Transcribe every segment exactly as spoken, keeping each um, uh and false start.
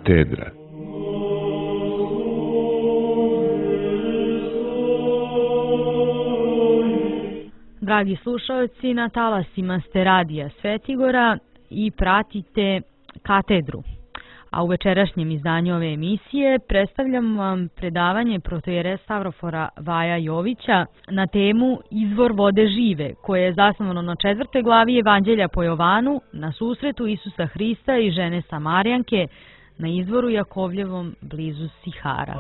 Katedra. Dragi slušalci, na talasima ste Radija Svetigora i pratite Katedru. A u večerašnjem izdanju ove emisije predstavljam vam predavanje protojere Stavrofora Vaja Jovića na temu Izvor vode žive, koje je zasnovano na četvrtoj glavi Evanđelja po Jovanu, na susretu Isusa Hrista i žene Samarijanke na izvoru Jakovljevom blizu Sihara.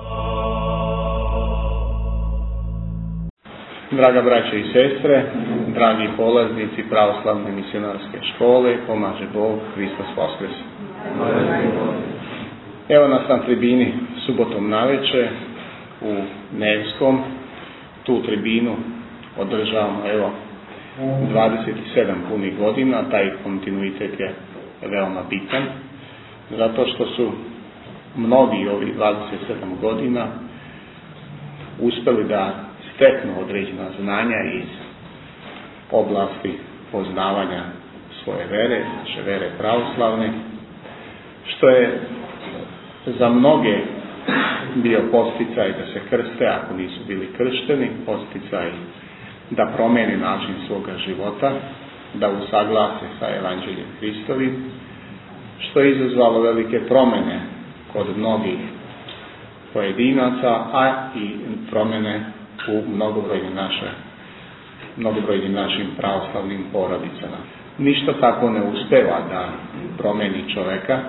Draga braće i sestre, dragi polaznici pravoslavne misionarske škole, pomaže Bog, Hristos Voskres. Evo nas na tribini subotom navečer u Nevskom. Tu tribinu održavamo evo dvadeset sedam punih godina. Taj kontinuitet je veoma bitan, zato što su mnogi ovih dvadeset sedam godina uspeli da steknu određena znanja iz oblasti poznavanja svoje vere, naše vere pravoslavne, što je za mnoge bio posticaj da se krste ako nisu bili kršteni, posticaj da promeni način svoga života, da usaglase sa Evanđeljem Hristovim, što je izazvalo velike promene kod mnogih pojedinaca, a i promene u mnogobrojnim naše, mnogobrojnim našim pravoslavnim porodicama. Ništa tako ne uspeva da promeni čoveka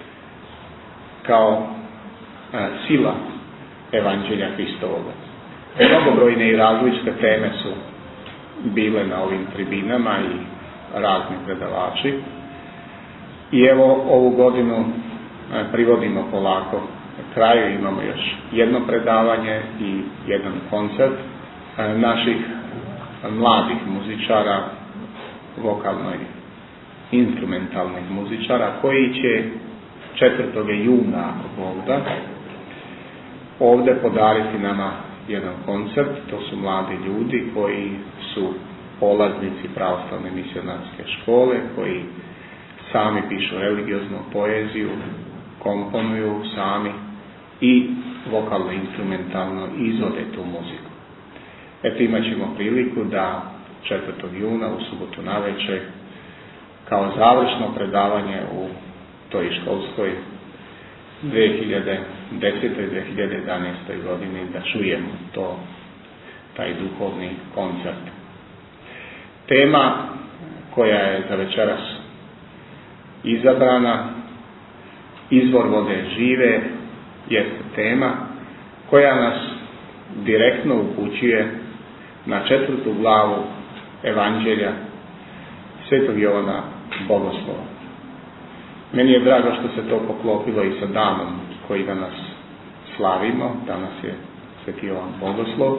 kao e, sila Evanđelja Hristovoga. Mnogobrojne i različite teme su bile na ovim tribinama i razni predavači. I evo ovu godinu e, privodimo polako kraju, imamo još jedno predavanje i jedan koncert e, naših mladih muzičara, vokalno i instrumentalnih muzičara, koji će četvrtog juna, ako Bog da, ovdje podariti nama jedan koncert. To su mladi ljudi koji su polaznici pravoslavne misionarske škole, koji sami pišu religioznu poeziju, komponuju sami i vokalno instrumentalno izvode tu muziku. Eto, imat ćemo priliku da četvrtog juna u subotu navečer kao završno predavanje u toj školskoj dve hiljade desete i dve hiljade jedanaeste. godini da čujemo to, taj duhovni koncert. Tema koja je za večeras izabrana, izvor vode žive, jeste tema koja nas direktno upućuje na četvrtu glavu Evanđelja Svetog Jovana Bogoslova. Meni je drago što se to poklopilo i sa danom koji danas slavimo. Danas je Sveti Jovan Bogoslov,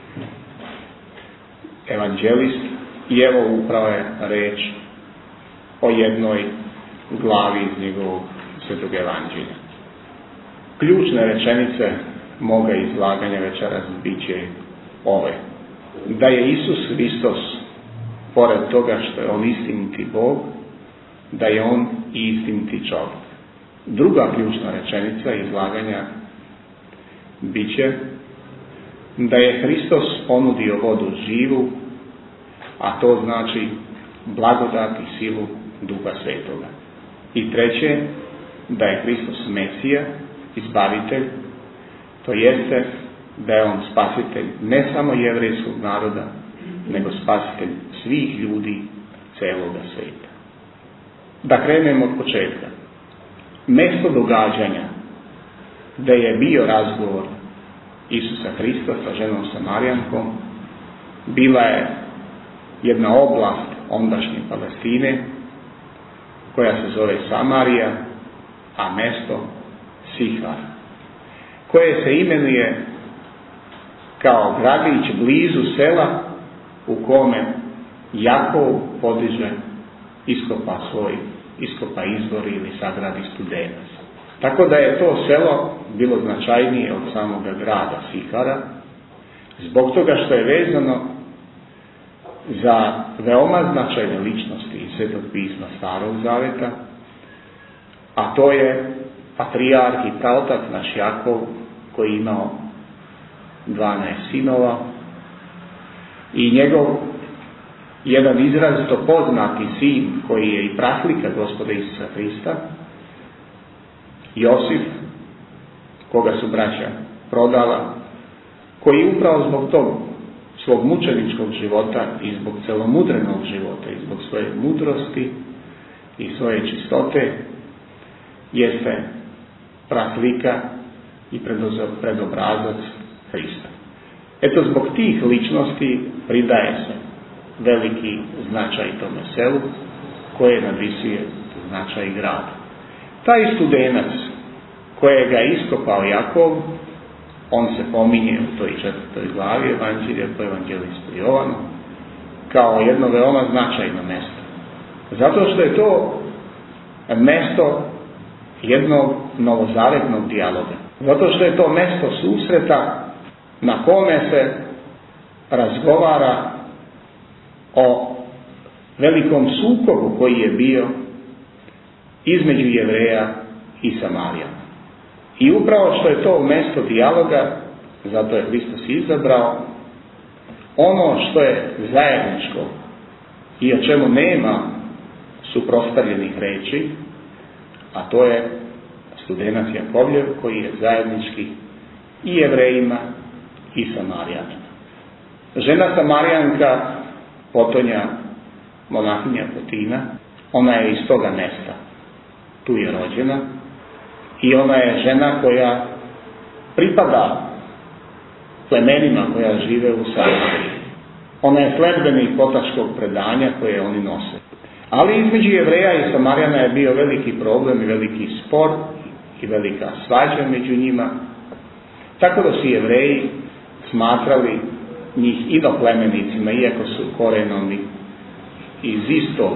evanđelist, i evo upravo je reč o jednoj glavi iz njegovog Svetog Evanđelja. Ključne rečenice moga izlaganja večeras bit će ove: da je Isus Hristos, pored toga što je on istiniti Bog, da je on i istiniti čovjek. Druga ključna rečenica izlaganja bit će da je Hristos ponudio vodu živu, a to znači blagodat i silu Duha Svetoga. I treće, da je Hristos Mesija, izbavitelj, to jeste da je on spasitelj ne samo jevrejskog naroda, nego spasitelj svih ljudi celoga svijeta. Da krenemo od početka. Mjesto događanja da je bio razgovor Isusa Hrista sa ženom Samarijankom bila je jedna oblast ondašnje Palestine koja se zove Samarija, a mjesto Sihar, koje se imenuje kao gradić blizu sela u kome Jakov podiže, iskopa svoj, iskopa izvor ili sagradi studenac. Tako da je to selo bilo značajnije od samoga grada Sihara, zbog toga što je vezano za veoma značajne ličnosti iz Svetog pisma Starog zaveta, a to je patrijarh i praotac naš Jakov, koji je imao dvanaest sinova, i njegov jedan izrazito poznati sin, koji je i praslika Gospoda Isusa Hrista, Josif, koga su braća prodala, koji upravo zbog tog svog mučeničkog života i zbog celomudrenog života i zbog svoje mudrosti i svoje čistote jeste praslika i predobrazac Hrista. Eto, zbog tih ličnosti pridaje se veliki značaj tome selu, koje nadvisuje značaj grada. Taj Studenac, kojega je iskopao Jakov, on se pominje u toj četvrtoj glavi Evanđelja po evanđelistu Jovanu kao jedno veoma značajno mesto. Zato što je to mesto jednog novozavetnog dijaloga. Zato što je to mesto susreta na kome se razgovara o velikom sukobu koji je bio između Jevreja i Samarijana. I upravo što je to mesto dijaloga, zato je Hristos izabrao ono što je zajedničko i o čemu nema suprotstavljenih reči, a to je Studenac Jakovljev, koji je zajednički i Jevrejima i Samarijanima. Žena Samarijanka, potonja monahinja Fotina, ona je iz toga mesta. Tu je rođena i ona je žena koja pripada plemenima koja žive u Samariji. Ona je sledbenik potačkog predanja koje oni nose. Ali između Jevreja i Samarijana je bio veliki problem i veliki spor i velika svađa među njima. Tako da su Jevreji smatrali njih inoplemenicima, iako su korenom iz istog,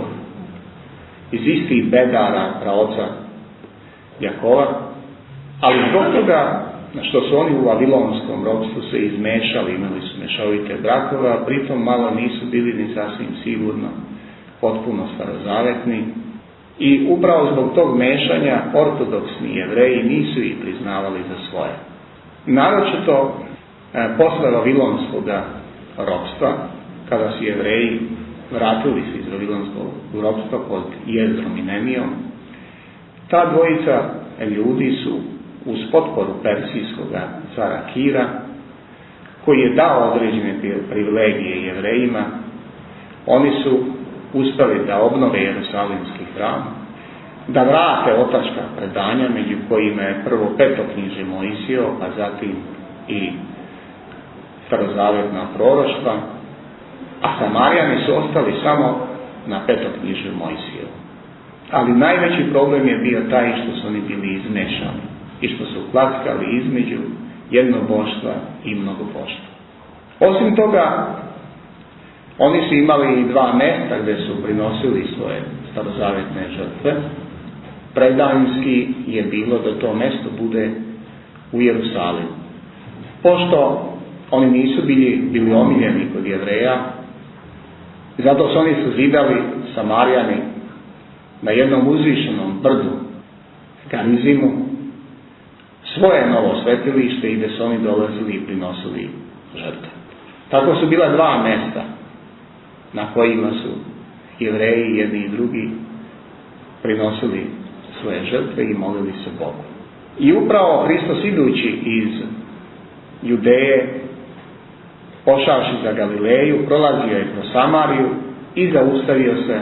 iz istih bedara praoca Jakova, ali zbog toga što su oni u vavilonskom ropstvu se izmešali, imali su mešovite brakove, a pritom malo nisu bili ni sasvim sigurno potpuno starozavetni. I upravo zbog tog mešanja ortodoksni Jevreji nisu ih priznavali za svoje. Naročito e, posle vavilonskog ropstva, kada su Jevreji vratili se iz vavilonskog ropstva pod Jezdrom i Nemijom, ta dvojica ljudi su uz potporu persijskog cara Kira, koji je dao određene privilegije Jevrejima, oni su uspeli da obnove Jerusalimski hram, da vrate otačka predanja, među kojima je prvo petoknjižje Mojsijevo, a zatim i starozavetna proroštva, a Samarijani su ostali samo na petoknjižju Mojsijevu. Ali najveći problem je bio taj što su oni bili izmešani i što su klackali između jednoboštva i mnogoboštva. Osim toga, oni su imali i dva mesta gdje su prinosili svoje starozavetne žrtve. Predanjski je bilo da to mesto bude u Jerusalimu. Pošto oni nisu bili, bili omiljeni kod Jevreja, zato su oni sazidali Samarijani na jednom uzvišenom brdu, Garizimu, svoje novo svetilište i gdje su oni dolazili i prinosili žrtve. Tako su bila dva mesta na kojima su Jevreji jedni i drugi prinosili svoje žrtve i molili se Bogu. I upravo Hristos idući iz Judeje, pošavši za Galileju, prolazio je kroz Samariju i zaustavio se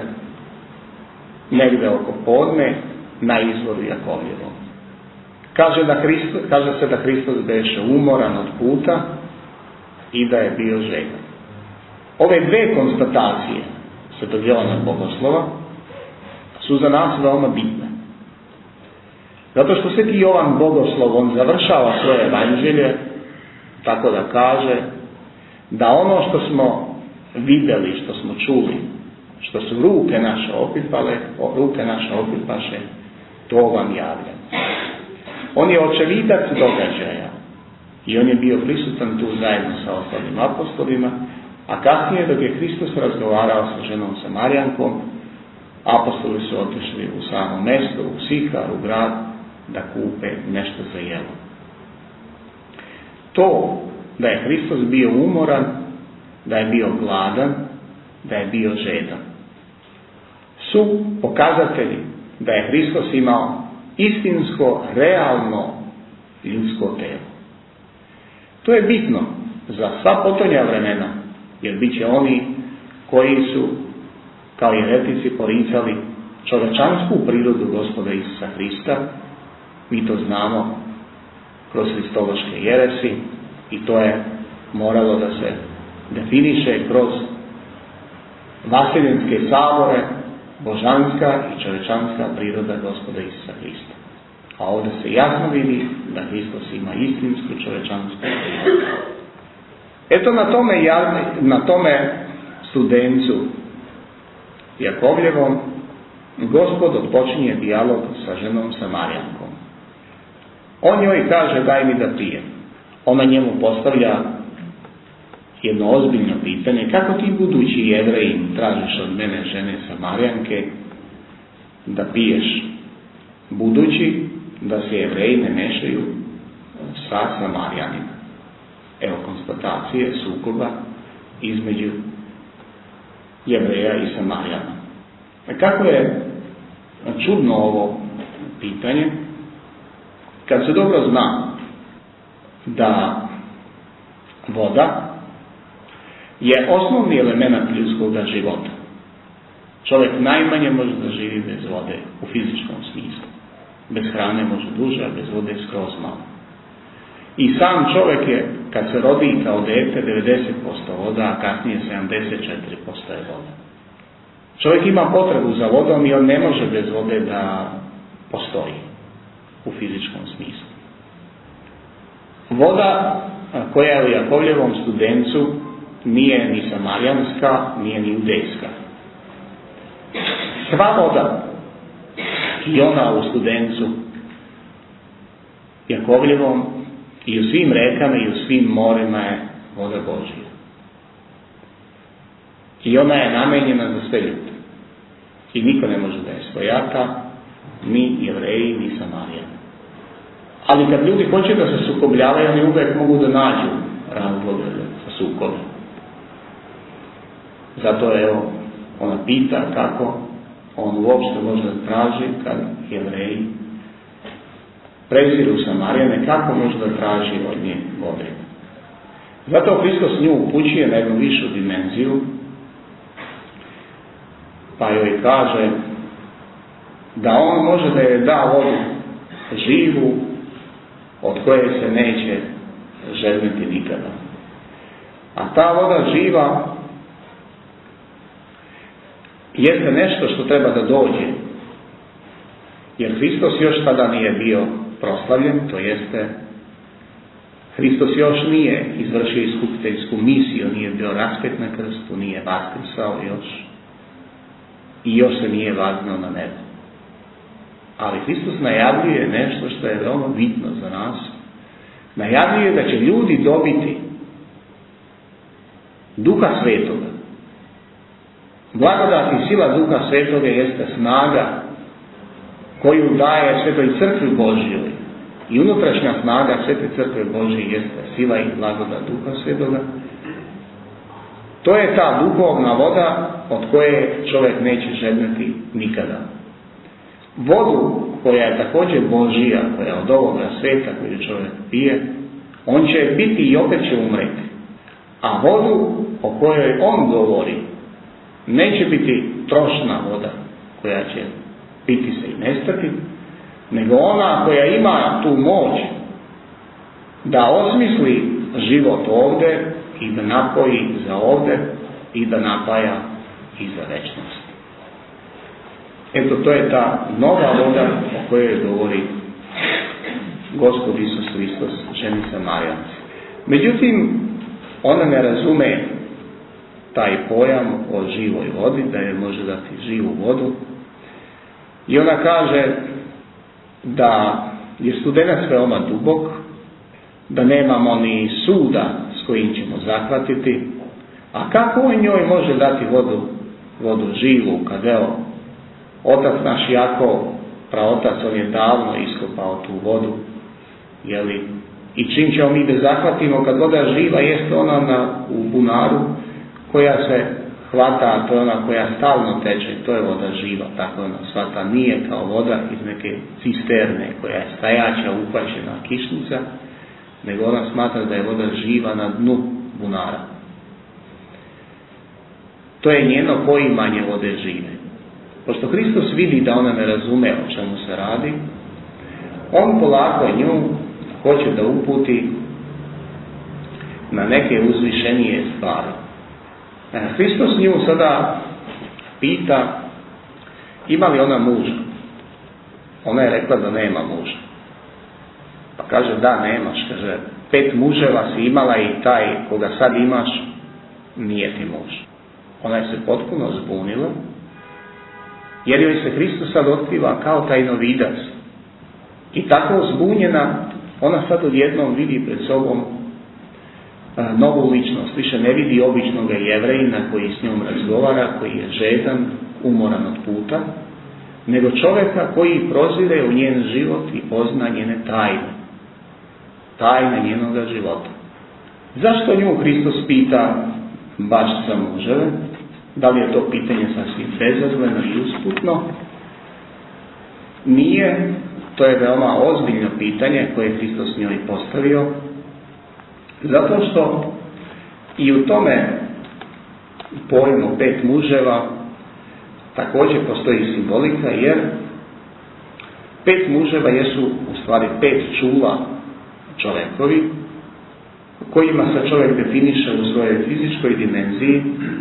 negde oko podne na izvoru Jakovljevom. Kaže, da Hristo, kaže se da Hristos beše umoran od puta i da je bio željan. Ove dve konstatacije Svetog Jovana Bogoslova su za nas veoma bitne. Zato što Sveti Jovan Bogoslov, on završava svoje evanđelje tako da kaže da ono što smo vidjeli, što smo čuli, što su ruke naše opipale, ruke naše opipaše, to vam javljam. On je očevidac događaja i on je bio prisutan tu zajedno sa ostalim apostolima, a kasnije dok je Hristos razgovarao sa ženom Samarijankom, apostoli su otišli u samo mesto, u Sihar, u grad, da kupe nešto za jelo. To da je Hristos bio umoran, da je bio gladan, da je bio žedan, su pokazatelji da je Hristos imao istinsko, realno ljudsko telo. To je bitno za sva potonja vremena, jer bit će oni koji su kao jeretici poricali čovječansku prirodu Gospoda Isusa Hrista. Mi to znamo kroz kristološke jeresi i to je moralo da se definiše kroz vaseljenske sabore, božanska i čovječanska priroda Gospoda Isusa Hrista. A ovdje se jasno vidi da Hristos ima istinsku čovječansku prirodu. Eto na tome, na tome studencu Jakovljevom Gospod odpočinje dijalog sa ženom Samarijankom. On joj kaže: daj mi da pijem. Ona njemu postavlja jedno ozbiljno pitanje: kako ti, budući Jevrejin, tražiš od mene, žene Samarijanke, da piješ, budući da se Jevreji ne mešaju sa Samarijanima? Evo konstatacije sukoba između Jevreja i Samarijana. Kako je čudno ovo pitanje, kad se dobro zna da voda je osnovni element ljudskog života. Čovjek najmanje može da živi bez vode u fizičkom smislu. Bez hrane može duže, a bez vode skroz malo. I sam čovjek je, kad se rodi kao dete, devedeset posto voda, a kasnije sedamdeset četiri posto je voda. Čovjek ima potrebu za vodom i on ne može bez vode da postoji u fizičkom smislu. Voda koja je u Jakovljevom studencu nije ni samarijanska, nije ni judejska. Sva voda i ona u studencu Jakovljevom i u svim rekama i u svim morima je voda Božja. I ona je namenjena za sve ljude. I niko ne može da je svojata, ni Jevreji, ni Samarijani. Ali kad ljudi hoće da se sukobljavaju, oni uvijek mogu da nađu razloge za sukobe. Zato je, evo, ona pita kako on uopšte može da traži kad Jevreji preziru Samarijane, kako može da traži od nje vode. Zato Hristos nju upućuje na jednu višu dimenziju, pa joj kaže da on može da je da vodu živu, od koje se neće žedniti nikada. A ta voda živa jeste nešto što treba da dođe, jer Hristos još tada nije bio proslavljen, to jeste Hristos još nije izvršio iskupiteljsku misiju, nije bio raspet na krstu, nije vaskrsao još i još se nije vaznao na nebo. Ali Hristos najavljuje nešto što je veoma bitno za nas. Najavljuje da će ljudi dobiti Duha Svetoga. Blagodat i sila Duha Svetoga jeste snaga koju daje Svetoj Crkvi Božjoj. I unutrašnja snaga Svete Crkve Božje jeste sila i blagodat Duha Svetoga. To je ta duhovna voda od koje čovjek neće žedneti nikada. Vodu koja je također Božija, koja je od ovoga sveta koju čovjek pije, on će biti i opet će umreti. A vodu o kojoj on govori neće biti trošna voda koja će piti se i nestati, nego ona koja ima tu moć da osmisli život ovdje i da napoji za ovdje i da napaja i za večnost. Eto, to je ta nova voda o kojoj govori Gospod Isus Hristos ženi Samarijanci. Međutim, ona ne razume taj pojam o živoj vodi, da je može dati živu vodu. I ona kaže da je studenac veoma dubok, da nemamo ni suda s kojim ćemo zahvatiti, a kako on njoj može dati vodu, vodu živu, kad evo, otac naš Jakov praotac, on je davno iskopao tu vodu, jeli, i čim ćemo mi da zahvatimo, kad voda živa, jeste ona na, u bunaru, koja se hvata, to je ona koja stalno teče, to je voda živa, tako ona svata, nije kao voda iz neke cisterne, koja je stajaća, upaćena kišnica, nego ona smatra da je voda živa na dnu bunara. To je njeno poimanje vode žive. Pošto Hristos vidi da ona ne razume o čemu se radi, on polako nju hoće da uputi na neke uzvišenije stvari. Hristos nju sada pita ima li ona muža. Ona je rekla da nema muža. Pa kaže da nemaš, kaže pet muževa si imala i taj koga sad imaš nije ti muž. Ona je se potpuno zbunila jer joj se Hristos sad otkriva kao tajnovidac. I tako zbunjena ona sad odjednom vidi pred sobom novu ličnost, više ne vidi običnog Jevrejina koji s njom razgovara, koji je žedan, umoran od puta, nego čovjeka koji prozire u njen život i pozna njene tajne, tajne njenoga života. Zašto nju Hristos pita baš za muževe? Da li je to pitanje sasvim bezazleno i usputno? Nije, to je veoma ozbiljno pitanje koje je Hristos njoj postavio, zato što i u tome pojmu pet muževa također postoji simbolika, jer pet muževa jesu u stvari pet čula čovjekovi, kojima se čovjek definiše u svojoj fizičkoj dimenziji.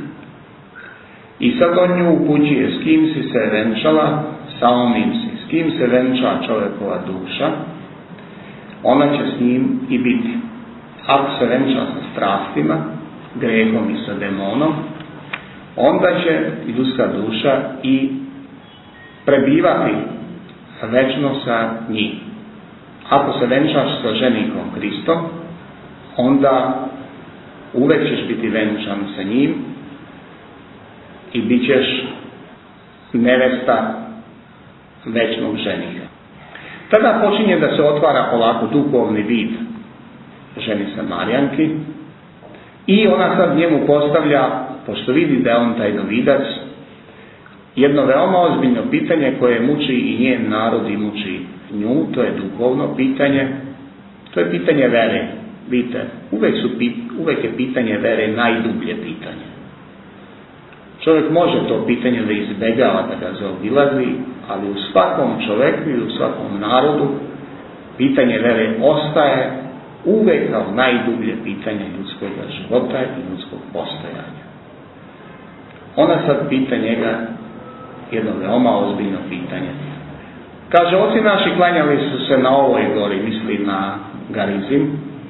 I sad on nju upućuje s kim si se venčala, sa onim si. S kim se venča čovjekova duša, ona će s njim i biti. Ako se venča sa strastima, grehom i sa demonom, onda će ljudska duša i prebivati večno sa njim. Ako se venčaš sa ženikom Hristom, onda uvek ćeš biti venčan sa njim i bit ćeš nevesta večnog ženiha. Tada počinje da se otvara polako duhovni vid ženi Samarijanki i ona sad njemu postavlja, pošto vidi da je on tajnovidac, jedno veoma ozbiljno pitanje koje muči i njen narod i muči nju, to je duhovno pitanje, to je pitanje vere. Vidite, uvek, su, uvek je pitanje vere najdublje pitanje. Čovjek može to pitanje da izbegava, da ga zaobilazi, ali u svakom čovjeku i u svakom narodu pitanje vere ostaje uvek kao najdublje pitanje ljudskog života i ljudskog postojanja. Ona sad pita njega jedno veoma ozbiljno pitanje. Kaže, oci naši klanjali su se na ovoj gori, misli na Garizim,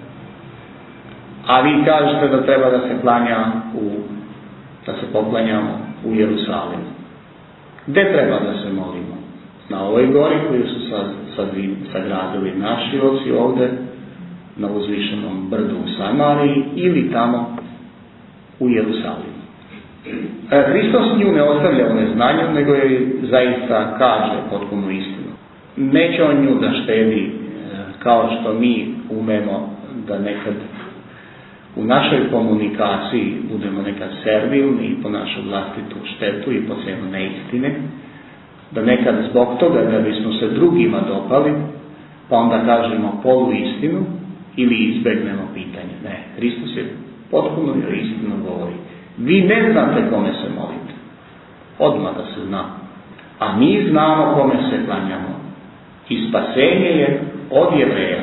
a vi kažete da treba da se klanja u, da se poklanjamo u Jerusalimu. Gde treba da se molimo? Na ovoj gori koju su sad, sad sagradili naši oci ovde, na uzvišenom brdu u Samariji, ili tamo u Jerusalimu. E, Hristos nju ne ostavlja u neznanju, nego joj zaista kaže potpunu istinu. Neće on nju da štedi kao što mi umemo da nekad u našoj komunikaciji budemo nekad servilni i po našu vlastitu štetu i po cenu neistine, da nekad zbog toga da bismo se drugima dopali, pa onda kažemo polu istinu ili izbegnemo pitanje. Ne, Hristos je potpuno joj istinu govori. Vi ne znate kome se molite. Odmah da se zna. A mi znamo kome se klanjamo. I spasenje je od Jevreja.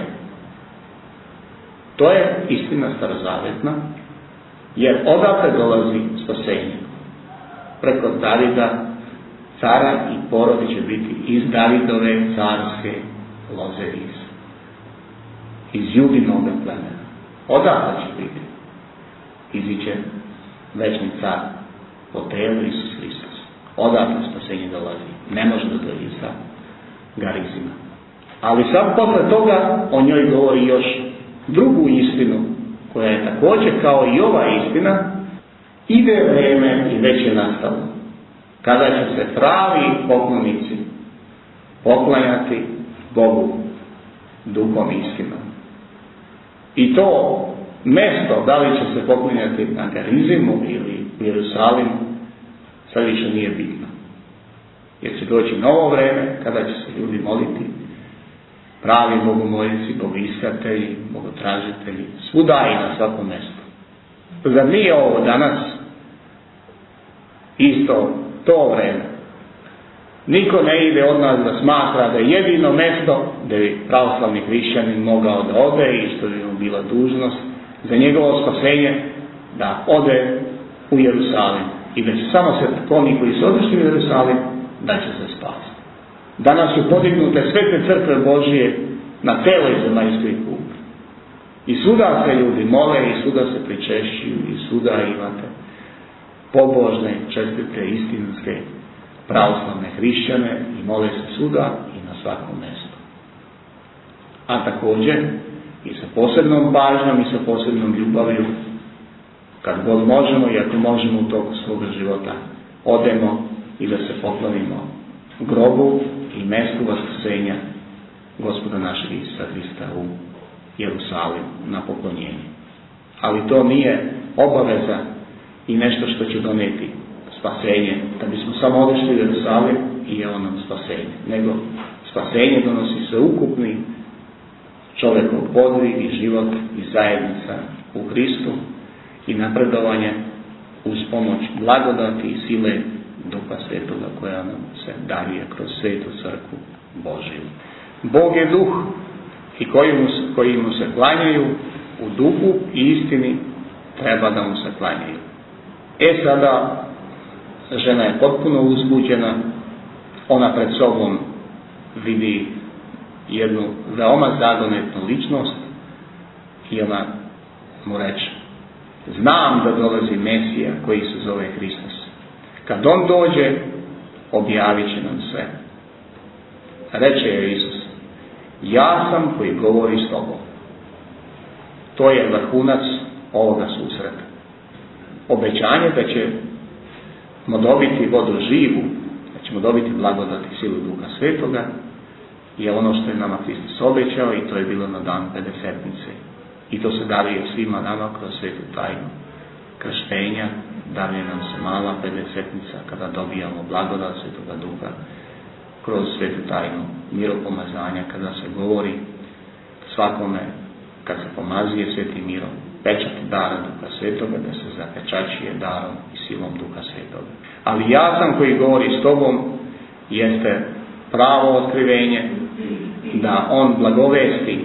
To je istina starozavetna, jer odatle dolazi spasenje. Preko Davida, cara i porodi će biti iz Davidove carske loze iz. Iz Judinog plemena. Odatle će biti. Iziće večni car po telu Isus Hristos. Odatle spasenje dolazi. Ne može da dođe sa Garizima. Ali sad posle toga o njoj govori još drugu istinu, koja je također kao i ova istina, ide vreme i već je nastalo, kada će se pravi poklonici poklanjati Bogu duhom i istinom. I to mesto, da li će se poklanjati na Gerizimu ili u Jerusalimu, sad više nije bitno. Jer će doći novo vreme kada će se ljudi moliti, pravi bogomoljici, bogoiskatelji, bogotražitelji, svuda i na svakom mjestu. Zar nije ovo danas isto to vreme? Niko ne ide od nas da smatra da je jedino mjesto gdje bi pravoslavni hrišćanin mogao da ode i što bi mu bila dužnost za njegovo spasenje da ode u Jerusalim i da će samo se oni koji su otišli u Jerusalim da će se spasiti. Danas su podignute sve te crkve Božije na celoj zemaljskoj kugli. I svuda se ljudi mole i svuda se pričešćuju i svuda imate pobožne, čestite, istinske, pravoslavne hrišćane i mole se svuda i na svakom mjestu. A također i sa posebnom pažnjom i sa posebnom ljubavlju, kad god možemo i ako možemo u toku svoga života, odemo i da se poklonimo grobu i mjestu vaskrsenja Gospoda našeg Isusa Hrista u Jerusalimu na poklonjenje. Ali to nije obaveza i nešto što će donijeti spasenje, da bismo samo odešli u Jerusalim i je ono spasenje. Nego spasenje donosi sveukupni čovjekov podvig i život i zajednica u Hristu i napredovanje uz pomoć blagodati i sile Duha Svetoga koja nam se daruje kroz Svetu crkvu Božiju. Bog je duh i koji mu, koji mu se klanjaju u duhu i istini treba da mu se klanjaju. E sada žena je potpuno uzbuđena, ona pred sobom vidi jednu veoma zagonetnu ličnost i ona mu reče: znam da dolazi Mesija koji se zove Hristos. Kad on dođe, objavit će nam sve. Reče je Isus: ja sam koji govori s tobom. To je vrhunac ovoga susreta. Obećanje da ćemo dobiti vodu živu, da ćemo dobiti blagodat i silu Duha Svetoga, je ono što je nama Hristos obećao i to je bilo na dan Pedesetnice. I to se daruje svima nama kroz svetu tajnu krštenja, daruje nam se mala Pedesetnica kada dobijamo blagodat Svetoga Duha, kroz svetu tajnu miropomazanja kada se govori svakome kad se pomazuje svetim mirom pečat dara Duha Svetoga, da se zapečačuje darom i silom Duha Svetoga. Ali ja sam koji govori s tobom jeste pravo otkrivenje da on blagovesti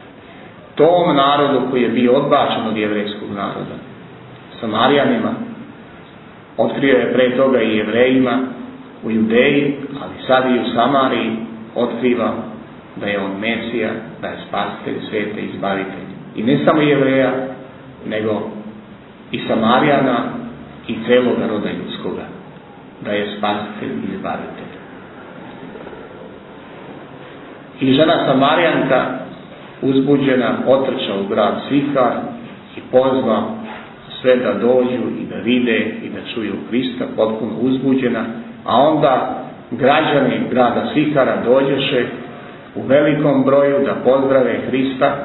tom narodu koji je bio odbačen od jevrejskog naroda, Samarijanima. Otkrio je pre toga i Jevrejima u Judeji, ali sad i u Samariji otkriva da je on Mesija, da je spasitelj svijeta i izbavitelj. I ne samo Jevreja, nego i Samarijana i celoga roda ljudskoga, da je spasitelj i izbavitelj. I žena Samarijanka, uzbuđena, otrča u grad Sihar i pozva sve da dođu i da vide i da čuju Hrista, potpuno uzbuđena, a onda građani grada Sihara dođeše u velikom broju da pozdrave Hrista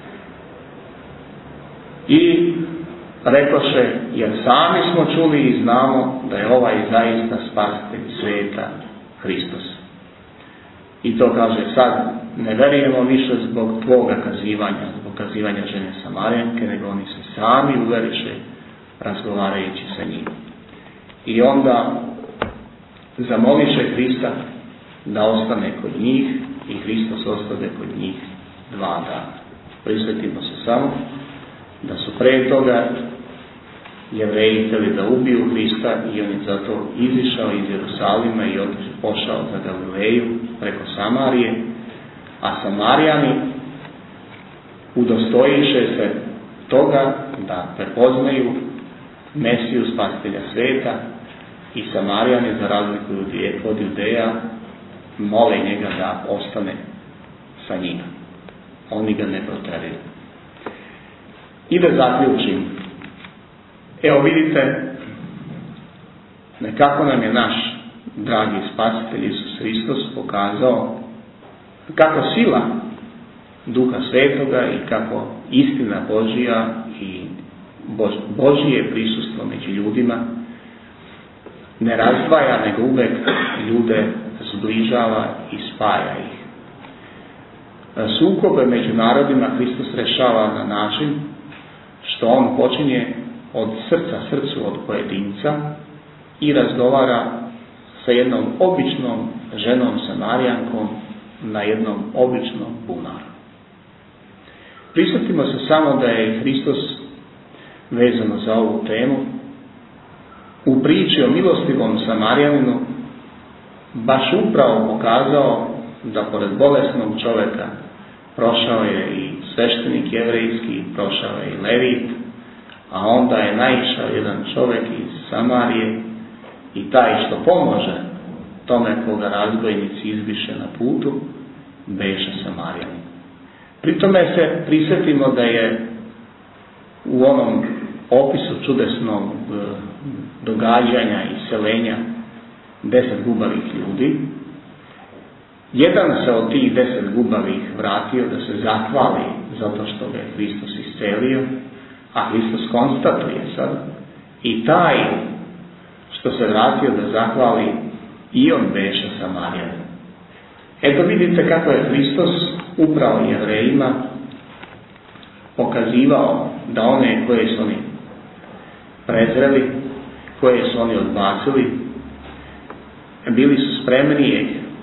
i rekoše: jer sami smo čuli i znamo da je ovaj zaista spasitelj svijeta Hristos. I to kaže: sad ne verujemo više zbog tvoga kazivanja, zbog kazivanja žene Samarijanke, nego oni se sami uveriše razgovarajući sa njim. I onda zamoliše Hrista da ostane kod njih i Hristos ostade kod njih dva dana. Prisjetimo se samo da su pre toga Jevreji htjeli da ubiju Hrista i on je zato izišao iz Jerusalima i pošao za Galileju preko Samarije, a Samarijani udostojiše se toga da prepoznaju Mesiju spasitelja svijeta i Samarijani, za razliku od Judeja, mole njega da ostane sa njima. Oni ga ne proteraju. I da zaključim. Evo vidite, nekako nam je naš dragi spasitelj Isus Hristos pokazao kako sila Duha Svetoga i kako istina Božja i Božje prisustvo među ljudima ne razdvaja, nego uvek ljude zbližava i spaja ih. Sukobe među narodima Hristos rešava na način što on počinje od srca srcu, od pojedinca i razgovara sa jednom običnom ženom Samarijankom na jednom običnom bunaru. Prisjetimo se samo da je Hristos vezano za ovu temu u priči o milostivom Samarijaninu baš upravo pokazao da pored bolesnog čovjeka prošao je i sveštenik jevrejski, prošao je i levit, a onda je naišao jedan čovjek iz Samarije i taj što pomože tome koga razbojnici izbiše na putu, beše Samarijanin. Pri tome se prisjetimo da je u onom opisu čudesnog događanja i seljenja deset gubavih ljudi, jedan se od tih deset gubavih vratio da se zahvali zato što ga je Hristos iscelio, a Hristos konstatuje sad i taj što se vratio da zahvali i on beše Samarijanin. Eto vidite kako je Hristos upravo Jevrejima pokazivao da one koje su oni prezreli, koje su oni odbacili, bili su spremnijeg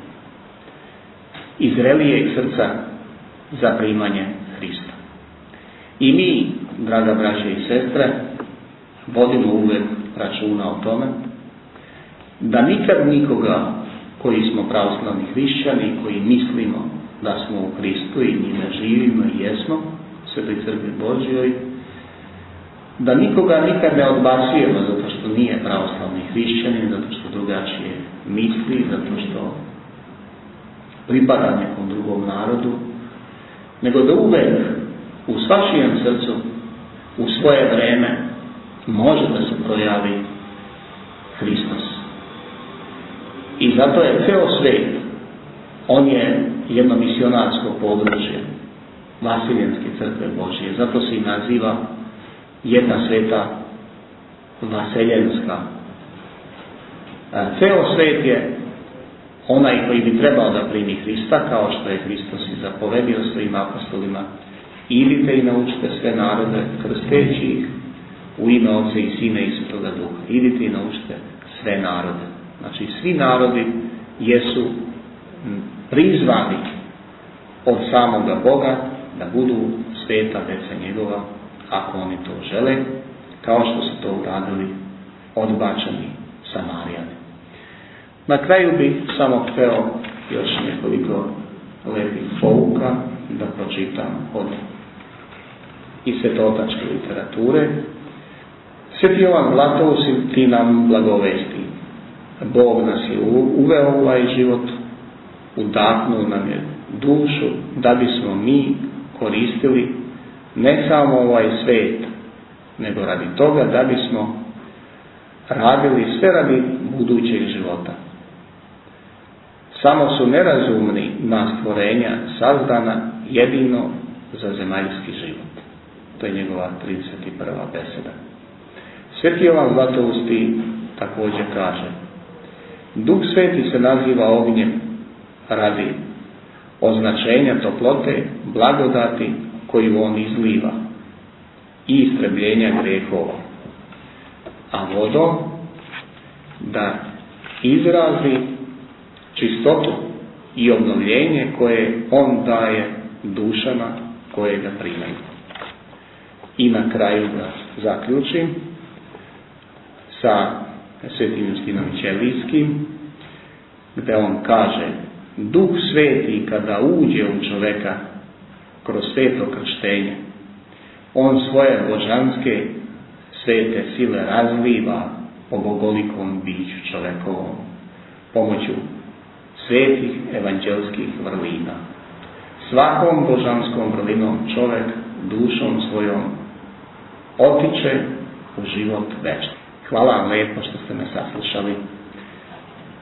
i zrelijeg srca za primanje Hrista. I mi, draga braće i sestre, vodimo uvek računa o tome da nikad nikoga koji smo pravoslavni hrišćani, koji mislimo da smo u Hristu i njime živimo i jesmo, Svetoj crkvi Božjoj, da nikoga nikad ne odbacujemo zato što nije pravoslavni hrišćanin, zato što drugačije misli, zato što pripada nekom drugom narodu, nego da uvek u svačijem srcu, u svoje vreme, može da se projavi Hristos. I zato je ceo svet, on je jedno misionarsko područje Vasiljenske crkve Božje, zato se i naziva jedna sveta Vaseljenska. Ceo svet je onaj koji bi trebao da primi Hrista, kao što je Hristos i zapovedio svojim apostolima: idite i naučite sve narode, krsteći ih u ime Otca i Sina i Svetoga Duha. Idite i naučite sve narode. Znači, svi narodi jesu prizvani od samoga Boga da budu sveta deca njegova, ako oni to žele, kao što su to uradili odbačeni Samarijani. Na kraju bih samo hteo još nekoliko lepih pouka da pročitam od iz svetotačke literature. Sveti Jovan Zlatoust ti nam blagovesti. Bog nas je uveo u ovaj život, udahnuo nam je dušu da bismo mi koristili ne samo ovaj svet, nego radi toga da bismo radili sve radi budućeg života. Samo su nerazumni na stvorenja sazdana jedino za zemaljski život. To je njegova trideset prva beseda. Sveti Jovan Zlatoust također kaže: Duh Sveti se naziva ognjem radi označenja toplote, blagodati koju on izliva i istrebljenja grehova, a vodom da izrazi čistotu i obnovljenje koje on daje dušama koje ga primaju. I na kraju da zaključim sa Svetim Justinom Ćelijskim, gde on kaže: Duh Sveti kada uđe u čoveka kroz sveto krštenje, on svoje božanske svete sile razliva po bogolikom biću čovekovom pomoću svetih evanđelskih vrlina. Svakom božanskom vrlinom čovek dušom svojom otiče u život večni. Hvala vam lijepo što ste me saslušali.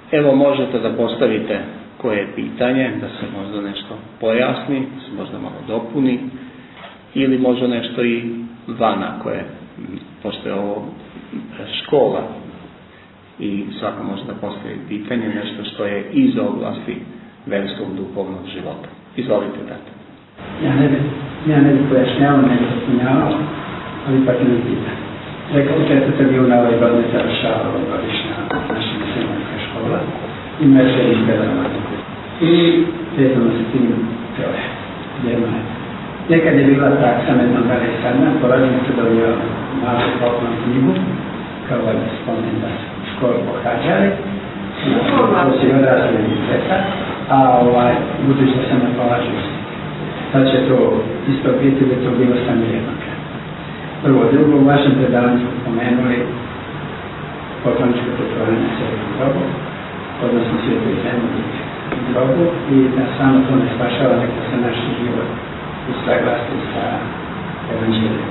Evo možete da postavite koje je pitanje, da se možda nešto pojasni, da se možda malo dopuni, ili možda nešto i van ako je, pošto je ovo škola i svako može da postavi pitanje, nešto što je iz oblasti verskog duhovnog života. Izvolite, brate. Ja ne bih ja ne bi pojašnjavao, ne bih spominjavao, ali ipak ne pita. Rekao, u četvrte bilo na ovoj godine završava ovogodišnja naša misionarska škola i meše izgledamo. I vezano se tim teore. Jedno je. Nekad je bila praksa, ne znam da li je sad na, polazim se dobio malu poklon knjigu, kao ovaj spomen da se u školu pohađali, to si odrasli djeca, a ovaj, budući da sam ne polažio se. Sad će to isto biti da to bilo samo jednokrat. Prvo, drugo, u vašem predavanju smo pomenuli pokloničko pretvorenje svetog grobu, odnosno svetoj zemlji grobu, i da samo to ne spašava, nego se naš život usaglasti sa evanđelijom.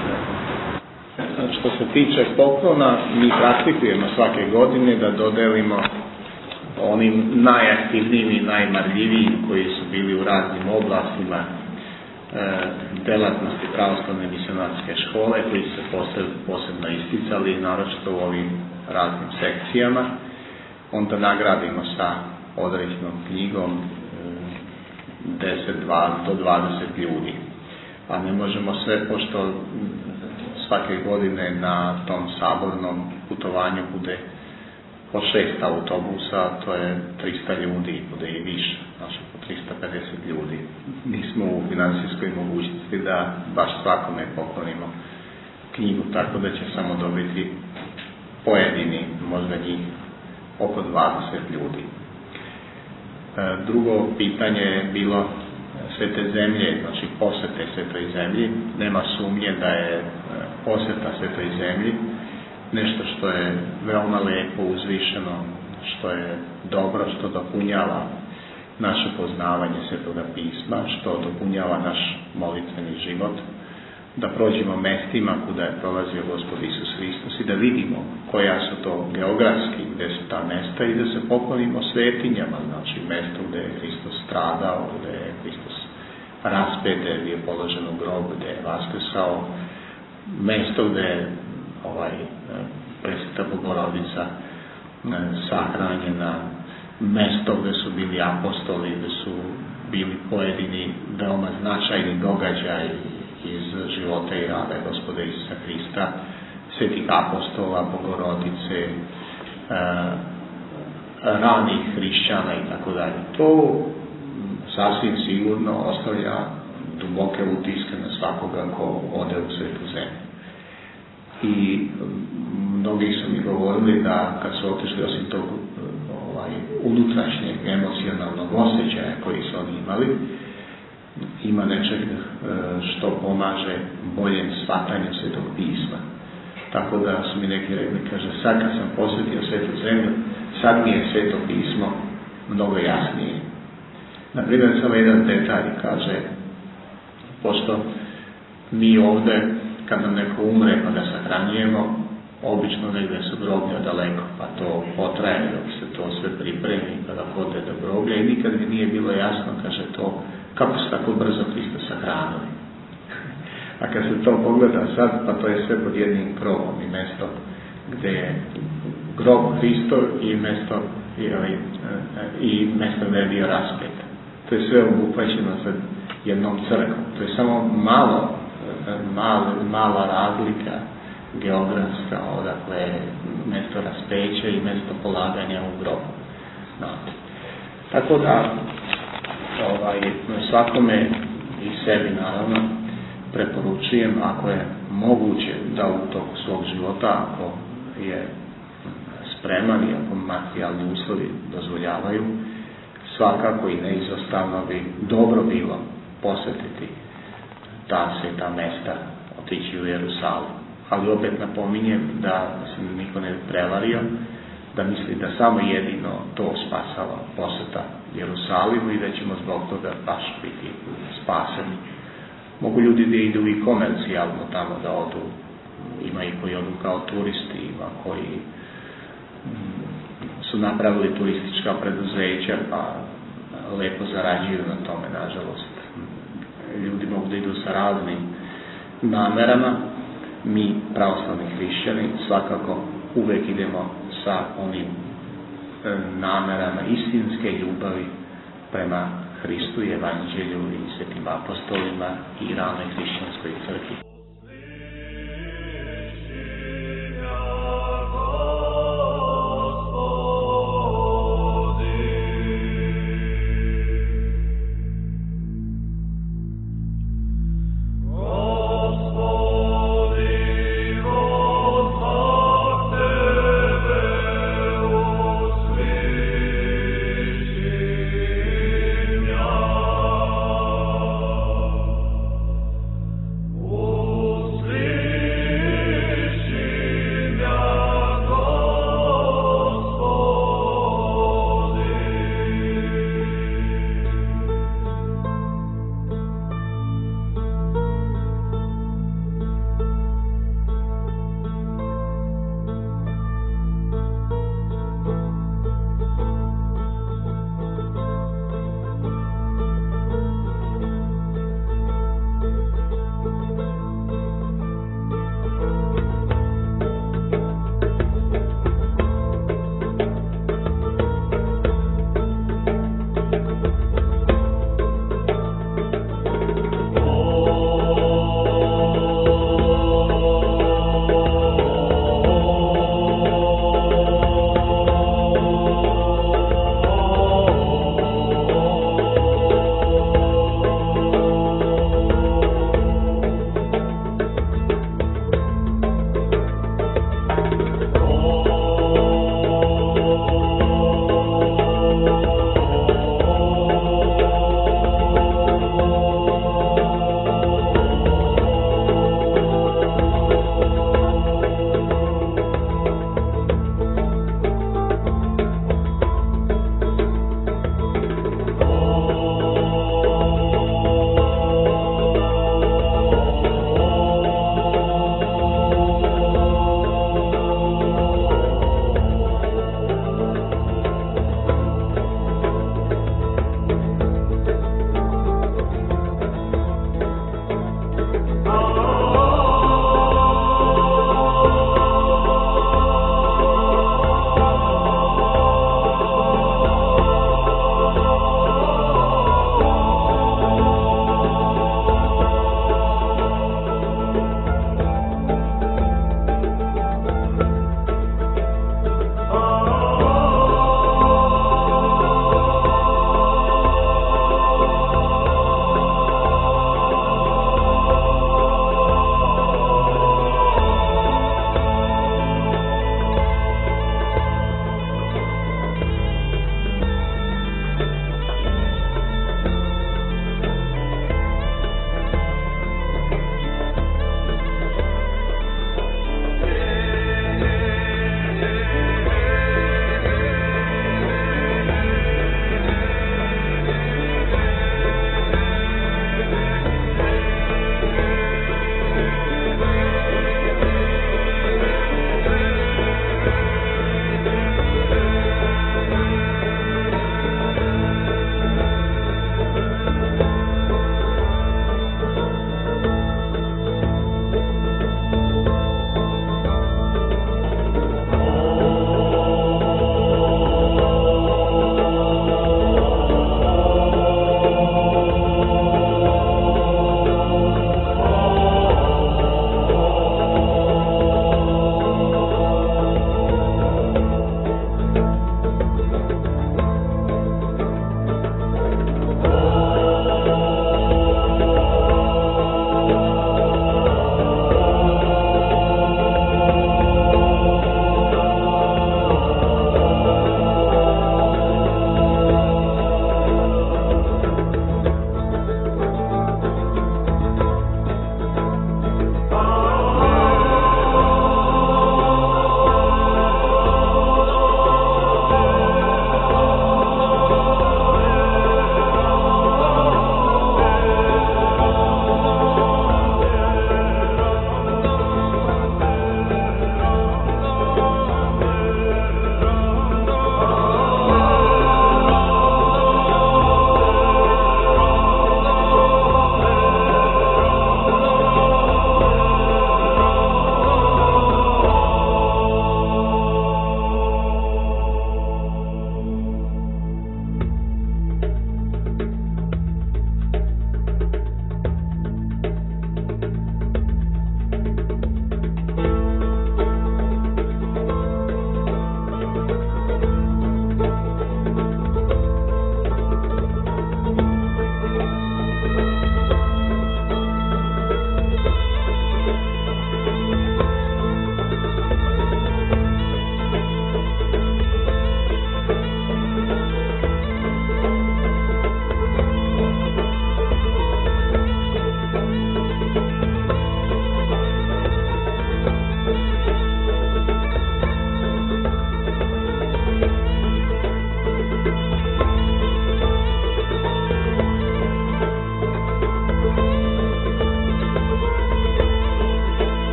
Što se tiče poklona, mi praktikujemo svake godine da dodelimo onim najaktivnijim i najmarljivijim koji su bili u raznim oblastima e, delatnosti pravoslavne misionarske škole, koji se posebno, posebno isticali, naročito u ovim raznim sekcijama. Onda nagradimo sa određenom knjigom e, deset do dvadeset ljudi. A ne možemo sve, pošto svake godine na tom sabornom putovanju bude po šest autobusa, to je trista ljudi, bude i više, znači po trista pedeset ljudi. Nismo u finansijskoj mogućnosti da baš svakome poklonimo knjigu, tako da će samo dobiti pojedini, možda njih oko dvadeset ljudi. E, drugo pitanje je bilo Svete zemlje, znači posete Svetoj zemlji. Nema sumnje da je poseta Svetoj zemlji nešto što je veoma lepo, uzvišeno, što je dobro, što dopunjava naše poznavanje Svetoga pisma, što dopunjava naš molitveni život, da prođemo mestima kuda je prolazio Gospod Isus Hristos i da vidimo koja su to geografski, gde su ta mesta, i da se poklonimo svetinjama, znači mesto gde je Hristos stradao, gde je Hristos raspet, gde je položen u grob, gde je vaskrsao, mesto gde je ovaj, Presveta Bogorodica sahranjena, mesto gde su bili apostoli, gde su bili pojedini veoma značajni događaji iz života i rada Gospoda Isusa Hrista, svetih apostola, Bogorodice, e, ranih hrišćana i tako dalje. To sasvim sigurno ostavlja duboke utiske na svakoga ko ode u Svetu zemlju. I mnogi su mi govorili da kad su otišli, osim tog ovaj, unutrašnjeg emocionalnog osjećaja koji su oni imali, ima nečeg što pomaže boljem shvatanju Svetog pisma. Tako da su mi neki rekli, kaže, sad kad sam posvetio Svetu zemlju, sad mi je Sveto pismo mnogo jasnije. Naprimjer, samo jedan detalj, kaže, pošto mi ovde, kad nam neko umre pa ga sahranjujemo, obično negde su groblja daleko, pa to potraje dok se to sve pripremi kada ode do groblja, i nikad mi nije bilo jasno, kaže, to kako se tako brzo Hrista sahranili. A kad se to pogleda sad, pa to je sve pod jednim krovom, i mesto gde je grob Hristov i mesto i, i mesto gde je bio raspet. To je sve obuhvaćeno sa jednom crkvom. To je samo malo, malo mala razlika geografska, odakle je mesto raspeća i mesto polaganja u grobu. No. Tako da ovaj, svakome i sebi naravno preporučujem, ako je moguće, da u toku svog života, ako je spreman i ako materijalni uslovi dozvoljavaju, svakako i neizostavno bi dobro bilo posjetiti ta sveta mesta, otići u Jerusalim. Ali opet napominjem da se niko ne prevario, da misli da samo jedino to spasava posjeta Jerusalimu i da ćemo zbog toga baš biti spaseni. Mogu ljudi da idu i komercijalno tamo da odu, ima i koji odu kao turisti, ima koji su napravili turistička preduzeća pa lepo zarađuju na tome, nažalost. Ljudi mogu da idu sa raznim namerama. Mi, pravoslavni hrišćani, svakako uvek idemo sa onim namerama istinske ljubavi prema Hristu i Evanđelju i svetim apostolima i ranoj hrišćanskoj crkvi.